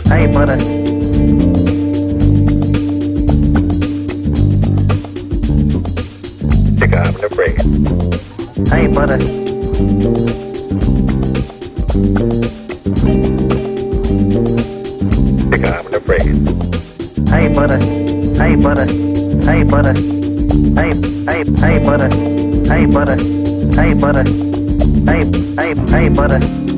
Hey butter. Pick up the break. Hey butter. Pick up the break. Hey butter. Hey butter. Hey butter. Hey butter. Hey butter. Hey butter. Hey butter.